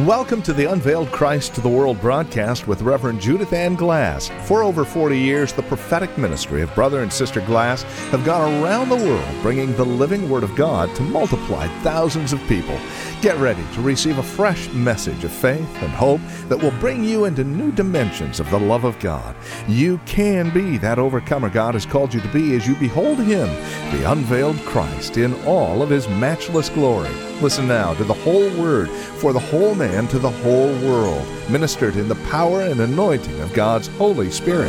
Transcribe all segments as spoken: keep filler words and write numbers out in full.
Welcome to the Unveiled Christ to the World broadcast with Reverend Judith Ann Glass. For over forty years, the prophetic ministry of Brother and Sister Glass have gone around the world bringing the living Word of God to multiply thousands of people. Get ready to receive a fresh message of faith and hope that will bring you into new dimensions of the love of God. You can be that overcomer God has called you to be as you behold Him, the unveiled Christ, in all of His matchless glory. Listen now to the whole Word for the whole man to the whole world, ministered in the power and anointing of God's Holy Spirit.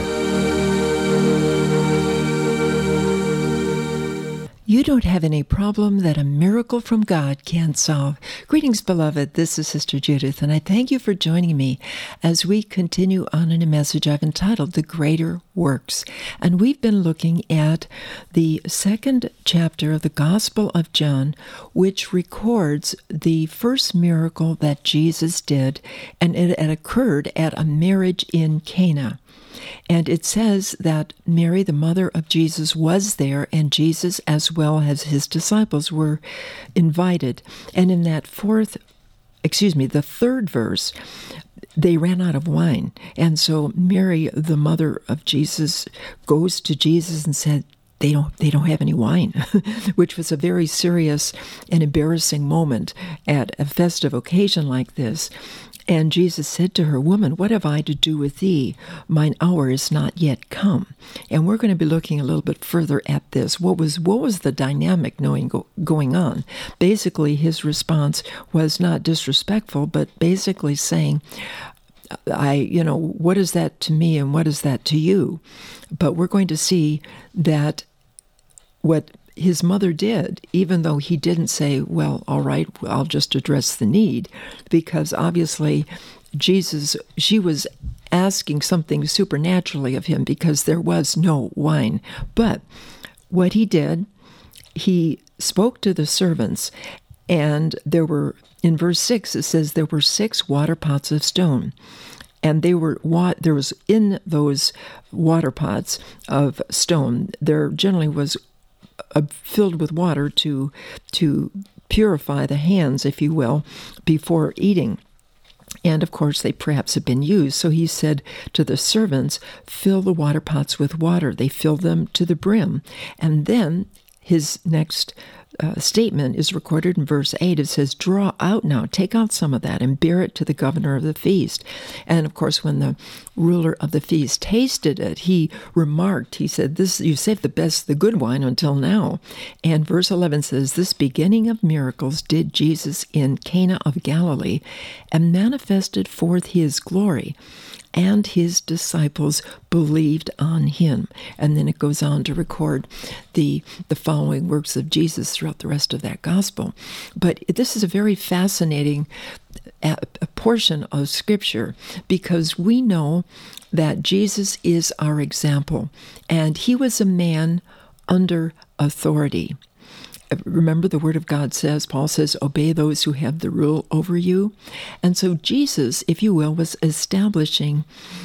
You don't have any problem that a miracle from God can't solve. Greetings, beloved. This is Sister Judith, and I thank you for joining me as we continue on in a message I've entitled The Greater Works. And we've been looking at the second chapter of the Gospel of John, which records the first miracle that Jesus did, and it had occurred at a marriage in Cana. And it says that Mary, the mother of Jesus, was there, and Jesus, as well as his disciples, were invited. And in that fourth, excuse me, the third verse, they ran out of wine. And so Mary, the mother of Jesus, goes to Jesus and said, They don't they don't have any wine, which was a very serious and embarrassing moment at a festive occasion like this. And Jesus said to her, "Woman, what have I to do with thee? Mine hour is not yet come." And we're going to be looking a little bit further at this. What was what was the dynamic knowing go, going on? Basically, his response was not disrespectful, but basically saying, I, you know, what is that to me and what is that to you? But we're going to see that what his mother did, even though he didn't say, well, all right, I'll just address the need, because obviously Jesus, she was asking something supernaturally of him because there was no wine. But what he did, he spoke to the servants, and there were, in verse six, it says there were six water pots of stone. And they were there was in those water pots of stone, there generally was uh, filled with water to to purify the hands, if you will, before eating. And of course, they perhaps had been used. So he said to the servants, "Fill the water pots with water." They filled them to the brim. And then his next uh, statement is recorded in verse eight. It says, "Draw out now, take out some of that and bear it to the governor of the feast." And of course, when the ruler of the feast tasted it, he remarked, he said, "This you saved the best, the good wine until now." And verse eleven says, "This beginning of miracles did Jesus in Cana of Galilee, and manifested forth his glory, and his disciples believed on him." And then it goes on to record the the following works of Jesus throughout the rest of that gospel. But this is a very fascinating a, a portion of Scripture, because we know that Jesus is our example, and he was a man under authority. Remember, the Word of God says, Paul says, obey those who have the rule over you. And so Jesus, if you will, was establishing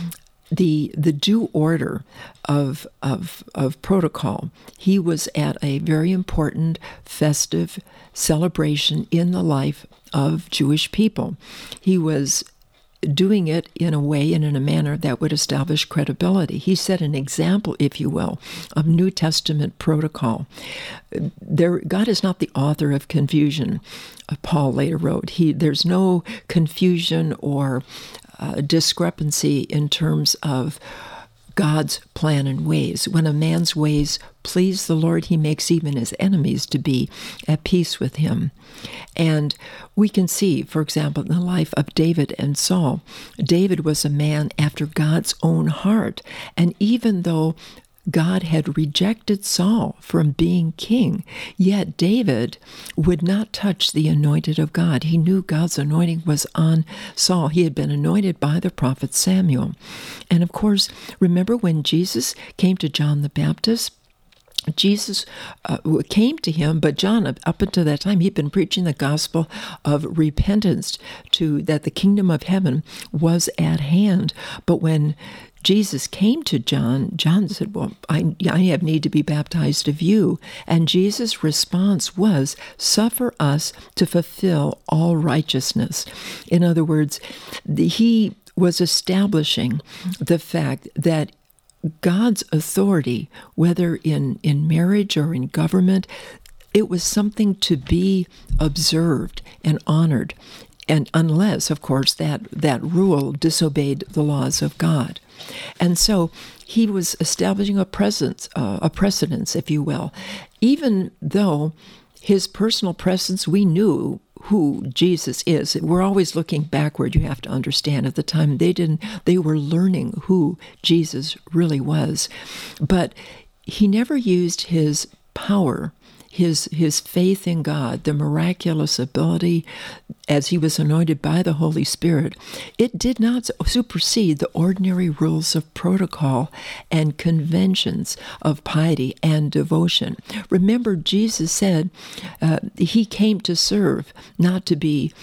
the the due order of, of, of protocol. He was at a very important festive celebration in the life of Jewish people. He was doing it in a way and in a manner that would establish credibility. He set an example, if you will, of New Testament protocol. There, God is not the author of confusion, uh, Paul later wrote. He, there's no confusion or uh, discrepancy in terms of God's plan and ways. When a man's ways please the Lord, he makes even his enemies to be at peace with him. And we can see, for example, in the life of David and Saul, David was a man after God's own heart. And even though God had rejected Saul from being king, yet David would not touch the anointed of God. He knew God's anointing was on Saul. He had been anointed by the prophet Samuel. And of course, remember when Jesus came to John the Baptist? Jesus uh, came to him, but John, up until that time, he'd been preaching the gospel of repentance, to that the kingdom of heaven was at hand. But when Jesus came to John, John said, well, I, I have need to be baptized of you. And Jesus' response was, suffer us to fulfill all righteousness. In other words, the, he was establishing the fact that God's authority, whether in, in marriage or in government, it was something to be observed and honored. And unless, of course, that, that rule disobeyed the laws of God. And so he was establishing a presence, uh, a precedence, if you will, even though his personal presence, we knew who Jesus is. We're always looking backward, you have to understand. At the time, they didn't, they were learning who Jesus really was. But he never used his power, his his faith in God, the miraculous ability as he was anointed by the Holy Spirit. It did not supersede the ordinary rules of protocol and conventions of piety and devotion. Remember, Jesus said uh, he came to serve, not to be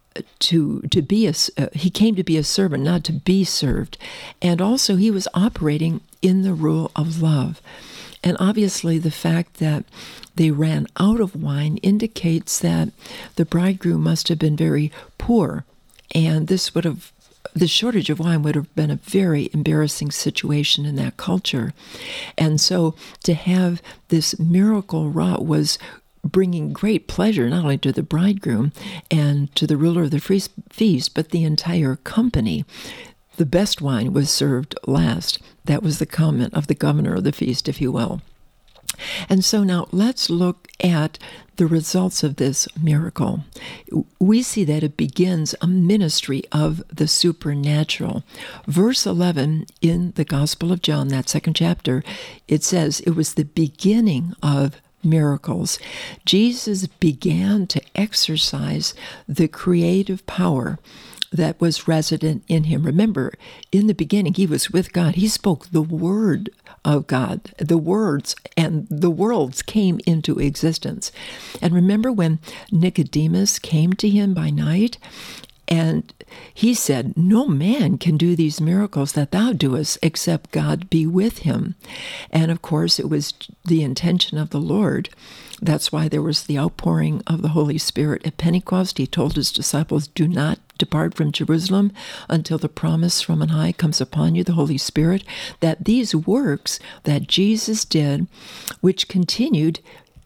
to to be a uh, he came to be a servant, not to be served. And also he was operating in the rule of love. And obviously the fact that they ran out of wine indicates that the bridegroom must have been very poor, and this would have the shortage of wine would have been a very embarrassing situation in that culture. And so to have this miracle wrought was bringing great pleasure not only to the bridegroom and to the ruler of the feast, but the entire company. The best wine was served last. That was the comment of the governor of the feast, if you will. And so now let's look at the results of this miracle. We see that it begins a ministry of the supernatural. Verse eleven in the Gospel of John, that second chapter, it says it was the beginning of miracles. Jesus began to exercise the creative power that was resident in him. Remember, in the beginning, he was with God. He spoke the word of God. The words and the worlds came into existence. And remember when Nicodemus came to him by night, and he said, no man can do these miracles that thou doest except God be with him. And of course, it was the intention of the Lord. That's why there was the outpouring of the Holy Spirit at Pentecost. He told his disciples, do not depart from Jerusalem until the promise from on high comes upon you, the Holy Spirit, that these works that Jesus did, which continued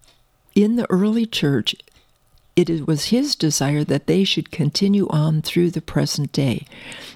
in the early church, it was his desire that they should continue on through the present day.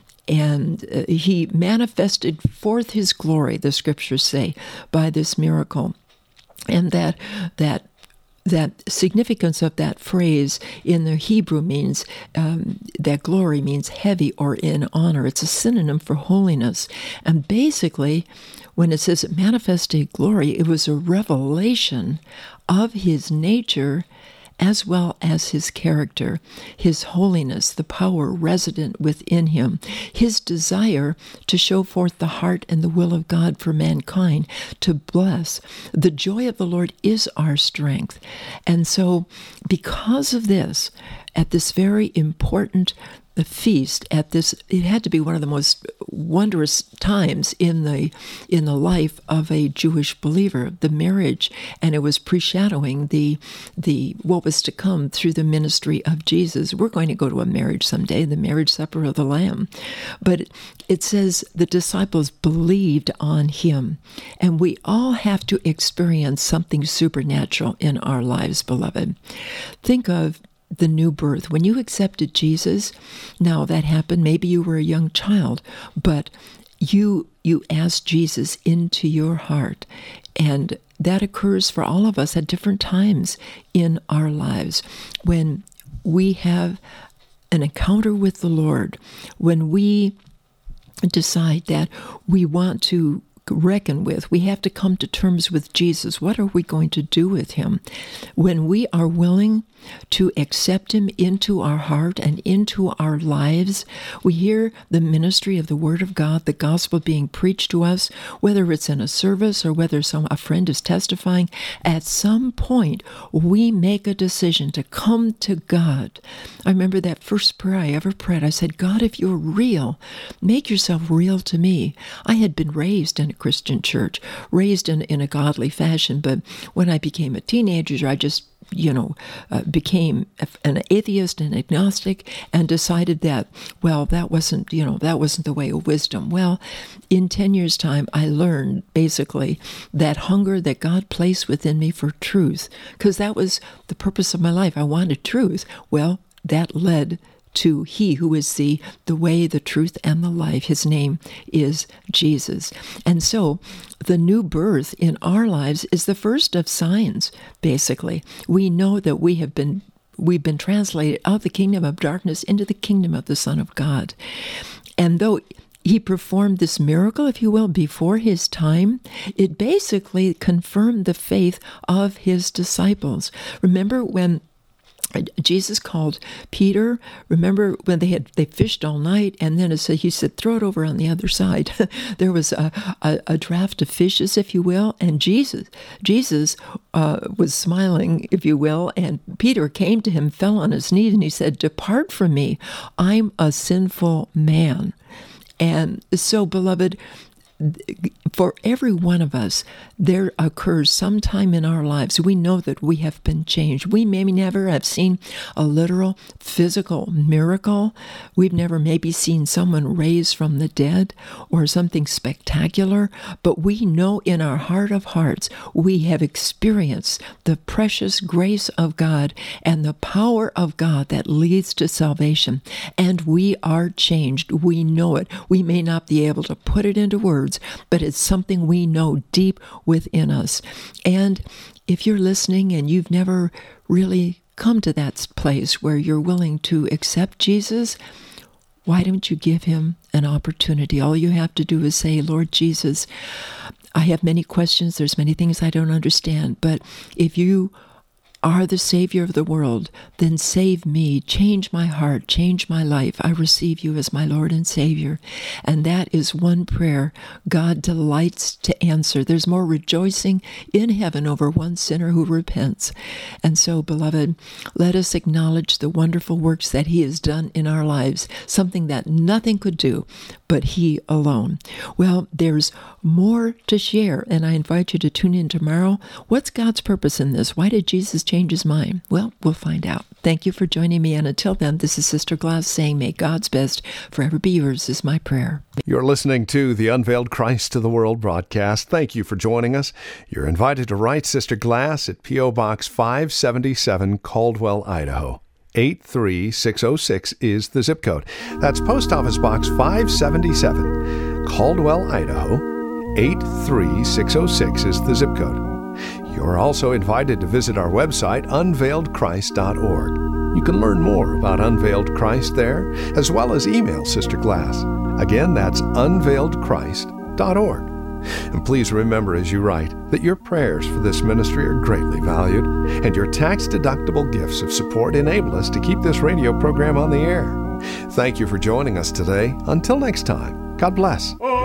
And uh, he manifested forth his glory, the scriptures say, by this miracle. And that that that significance of that phrase in the Hebrew means, um, that glory means heavy or in honor. It's a synonym for holiness. And basically, when it says it manifested glory, it was a revelation of his nature as well as his character, his holiness, the power resident within him, his desire to show forth the heart and the will of God for mankind, to bless. The joy of the Lord is our strength. And so, because of this, at this very important the feast, at this, it had to be one of the most wondrous times in the in the life of a Jewish believer, the marriage, and it was preshadowing the the what was to come through the ministry of Jesus. We're going to go to a marriage someday, the marriage supper of the Lamb. But it says the disciples believed on him, and we all have to experience something supernatural in our lives, beloved. Think of the new birth. When you accepted Jesus, now that happened, maybe you were a young child, but you you asked Jesus into your heart, and that occurs for all of us at different times in our lives. When we have an encounter with the Lord, when we decide that we want to reckon with. We have to come to terms with Jesus. What are we going to do with him? When we are willing to accept him into our heart and into our lives, we hear the ministry of the Word of God, the gospel being preached to us, whether it's in a service or whether some a friend is testifying. At some point, we make a decision to come to God. I remember that first prayer I ever prayed. I said, God, if you're real, make yourself real to me. I had been raised in a Christian church, raised in, in a godly fashion, but when I became a teenager, I just you know, uh, became an atheist and agnostic and decided that, well, that wasn't, you know, that wasn't the way of wisdom. Well, in ten years' time, I learned basically that hunger that God placed within me for truth, because that was the purpose of my life. I wanted truth. Well, that led to he who is the, the way, the truth, and the life. His name is Jesus. And so the new birth in our lives is the first of signs, basically. We know that we have been we've been translated out of the kingdom of darkness into the kingdom of the Son of God. And though he performed this miracle, if you will, before his time, it basically confirmed the faith of his disciples. Remember when Jesus called Peter, remember when they had they fished all night, and then it said, he said, throw it over on the other side. There was a, a, a draft of fishes, if you will, and Jesus Jesus uh, was smiling, if you will, and Peter came to him, fell on his knees, and he said, depart from me, I'm a sinful man. And so, beloved, for every one of us, there occurs sometime in our lives, we know that we have been changed. We may never have seen a literal physical miracle. We've never maybe seen someone raised from the dead or something spectacular, but we know in our heart of hearts we have experienced the precious grace of God and the power of God that leads to salvation. And we are changed. We know it. We may not be able to put it into words, but it's something we know deep within us. And if you're listening and you've never really come to that place where you're willing to accept Jesus, why don't you give him an opportunity? All you have to do is say, Lord Jesus, I have many questions. There's many things I don't understand, but if you are the Savior of the world, then save me, change my heart, change my life. I receive you as my Lord and Savior. And that is one prayer God delights to answer. There's more rejoicing in heaven over one sinner who repents. And so, beloved, let us acknowledge the wonderful works that he has done in our lives, something that nothing could do but he alone. Well, there's more to share, and I invite you to tune in tomorrow. What's God's purpose in this? Why did Jesus change his mind? Well, we'll find out. Thank you for joining me, and until then, this is Sister Glass saying, may God's best forever be yours is my prayer. You're listening to the Unveiled Christ to the World broadcast. Thank you for joining us. You're invited to write Sister Glass at P O. Box five seventy-seven, Caldwell, Idaho. eight three six oh six is the zip code. That's Post Office Box five seventy-seven, Caldwell, Idaho. eight three six oh six is the zip code. You're also invited to visit our website, unveiled christ dot org. You can learn more about Unveiled Christ there, as well as email Sister Glass. Again, that's unveiled christ dot org. And please remember as you write that your prayers for this ministry are greatly valued, and your tax-deductible gifts of support enable us to keep this radio program on the air. Thank you for joining us today. Until next time, God bless.